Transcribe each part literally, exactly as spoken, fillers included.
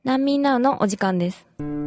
難民ナウのお時間です。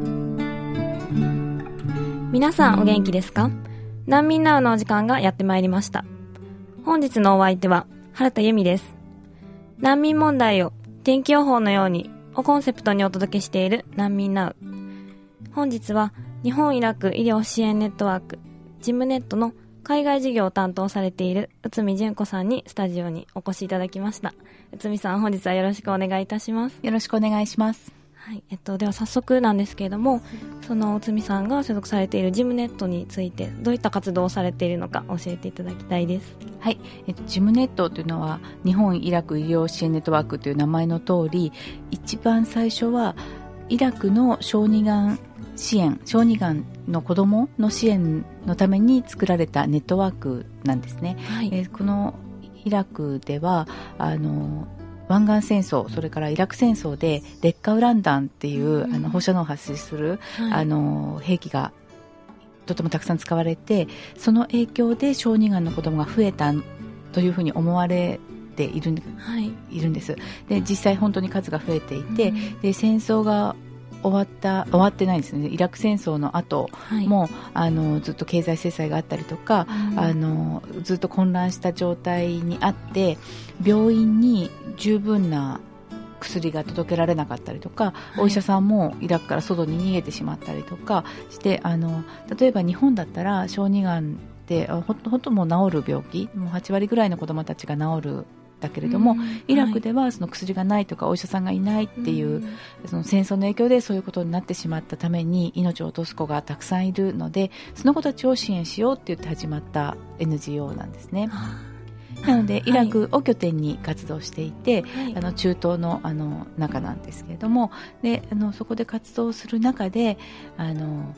皆さんお元気ですか？難民ナウのお時間がやってまいりました。本日のお相手は原田由美です。難民問題を天気予報のようにをコンセプトにお届けしている難民ナウ。本日は日本イラク医療支援ネットワークジムネットの海外事業を担当されている内海純子さんにスタジオにお越しいただきました。内海さん、本日はよろしくお願いいたします。 よろしくお願いします。 はい、えっと、では早速なんですけれども、その内海さんが所属されているジムネットについてどういった活動をされているのか教えていただきたいです。 はい、えっと、ジムネットというのは日本イラク医療支援ネットワークという名前の通り、一番最初はイラクの小児がん支援、小児がんの子どもの支援のために作られたネットワークなんですね。はい、えー、このイラクではあの湾岸戦争、それからイラク戦争で劣化ウラン弾っていう、うん、あの放射能を発生する、はい、あの兵器がとてもたくさん使われて、その影響で小児がんの子どもが増えたというふうに思われている、はい、いるんです。で、実際本当に数が増えていて、うん、で戦争が終わった終わってないんですね。イラク戦争の後も、はい、あのずっと経済制裁があったりとか、うん、あのずっと混乱した状態にあって、病院に十分な薬が届けられなかったりとか、はい、お医者さんもイラクから外に逃げてしまったりとかして、あの例えば日本だったら小児がんってほんともう治る病気、もうはちわりぐらいの子どもたちが治るだけれども、うん、イラクではその薬がないとか、はい、お医者さんがいないっていう、うん、その戦争の影響でそういうことになってしまったために命を落とす子がたくさんいるので、その子たちを支援しようって言って始まった エヌジーオー なんですね。なのでイラクを拠点に活動していて、はい、あの中東 の, あの中なんですけれども、であのそこで活動する中で、あの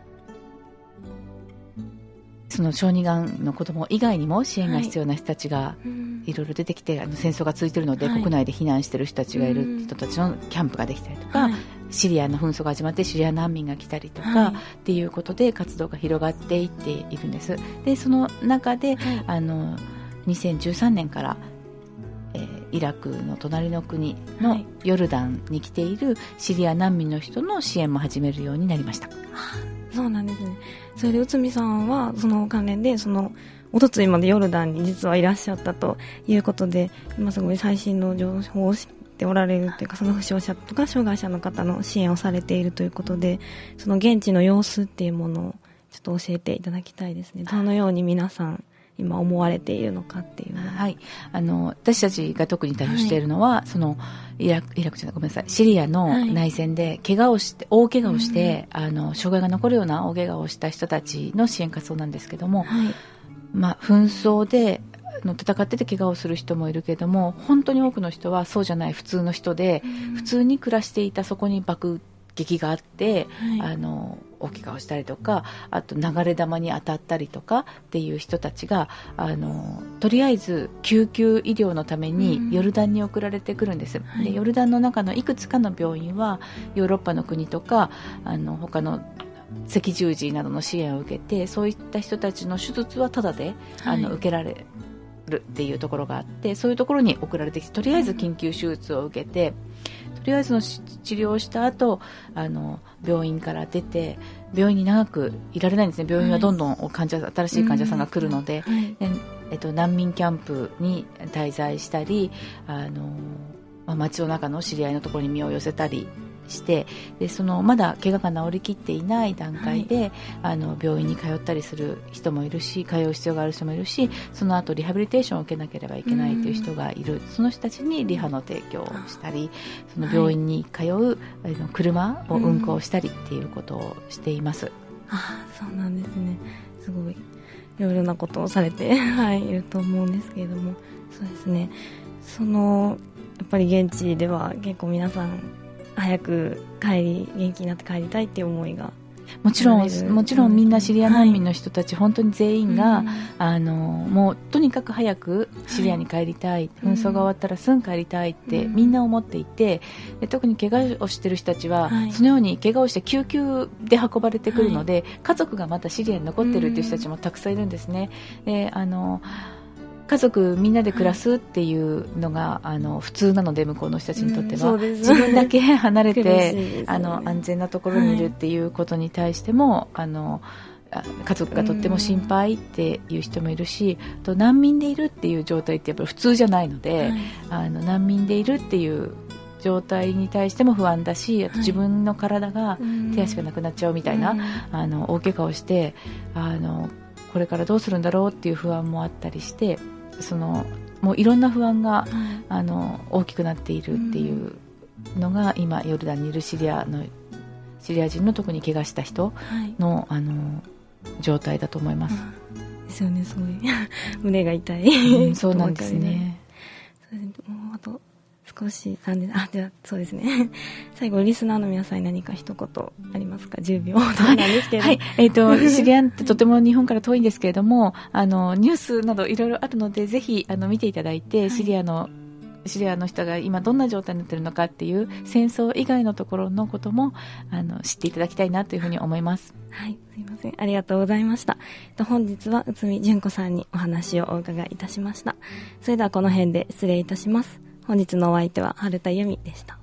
その小児がんの子ども以外にも支援が必要な人たちがいろいろ出てきて、はい、あの戦争が続いているので、はい、国内で避難している人たちがいる人たちのキャンプができたりとか、はい、シリアの紛争が始まってシリア難民が来たりとか、はい、っていうことで活動が広がっていっているんです。でその中で、はい、あのにせんじゅうさんねんから、えー、イラクの隣の国のヨルダンに来ているシリア難民の人の支援も始めるようになりました。 そうなんですね。それで内海さんはその関連でそのおとついまでヨルダンに実はいらっしゃったということで、今すごい最新の情報を知っておられるというか、その負傷者とか障害者の方の支援をされているということで、その現地の様子っていうものをちょっと教えていただきたいですね。どのように皆さん今思われているのかっていうのは、 はい、あの私たちが特に対応しているのは、はい、そのイラク、イラクじゃないごめんなさいシリアの内戦で怪我をして、はい、大怪我をして、うん、あの障害が残るような大怪我をした人たちの支援活動なんですけども、はい、まあ、紛争での戦ってて怪我をする人もいるけども、本当に多くの人はそうじゃない普通の人で、うん、普通に暮らしていた、そこに爆撃があって、はい、あの大怪我をしたりとか、あと流れ弾に当たったりとかっていう人たちが、あのとりあえず救急医療のためにヨルダンに送られてくるんです、うん、でヨルダンの中のいくつかの病院はヨーロッパの国とかあの他の赤十字などの支援を受けて、そういった人たちの手術はタダで、はい、あの受けられるっていうところがあって、そういうところに送られてきて、とりあえず緊急手術を受けて、とりあえずの治療をした後、あの病院から出て病院に長くいられないんですね。病院はどんどん患者、はい、新しい患者さんが来るので、うん、はい、でえっと、難民キャンプに滞在したり、あの、まあ、街の中の知り合いのところに身を寄せたりして、でそのまだ怪我が治りきっていない段階で、はい、あの病院に通ったりする人もいるし、通う必要がある人もいるし、その後リハビリテーションを受けなければいけないという人がいる、その人たちにリハの提供をしたり、その病院に通う、はい、あの車を運行したりっていうことをしています。 ああ、そうなんですね。すごいいろいろなことをされて、はい、いると思うんですけれども、そうですね、そのやっぱり現地では結構皆さん早く帰り元気になって帰りたいっていう思いがもちろんもちろんみんなシリア難民の人たち、はい、本当に全員が、うん、あのもうとにかく早くシリアに帰りたい、はい、紛争が終わったらすぐ帰りたいって、うん、みんな思っていて、で特に怪我をしている人たちは、はい、そのように怪我をして救急で運ばれてくるので、はい、家族がまたシリアに残っているっていう人たちもたくさんいるんですね。であの家族みんなで暮らすっていうのがあの普通なので、向こうの人たちにとっては、 うん、 自分だけ離れて、 ね、 あの安全なところにいるっていうことに対しても、はい、あの家族がとっても心配っていう人もいるし、あと難民でいるっていう状態ってやっぱり普通じゃないので、はい、あの難民でいるっていう状態に対しても不安だし、あと自分の体が手足がなくなっちゃうみたいな、はい、あの大怪我をしてあのこれからどうするんだろうっていう不安もあったりして、そのもういろんな不安が、はい、あの大きくなっているっていうのが今ヨルダンにいるシリアのシリア人の特に怪我した人の、はい、あの状態だと思います。 うん、ですよね、すごい胸が痛い、 うん、そうなんですね。 それでもうあと少しなんで、あ、ではそうですね最後リスナーの皆さんに何か一言ありますか？じゅうびょうほどなんですけど、 はい、えーと、シリアってとても日本から遠いんですけれども、あのニュースなどいろいろあるので、ぜひあの見ていただいて、はい、シリアのシリアの人が今どんな状態になっているのかっていう戦争以外のところのこともあの知っていただきたいなというふうに思います。 はい、すいません、ありがとうございました。本日は内海純子さんにお話をお伺いいたしました。それではこの辺で失礼いたします。本日のお相手は春田由美でした。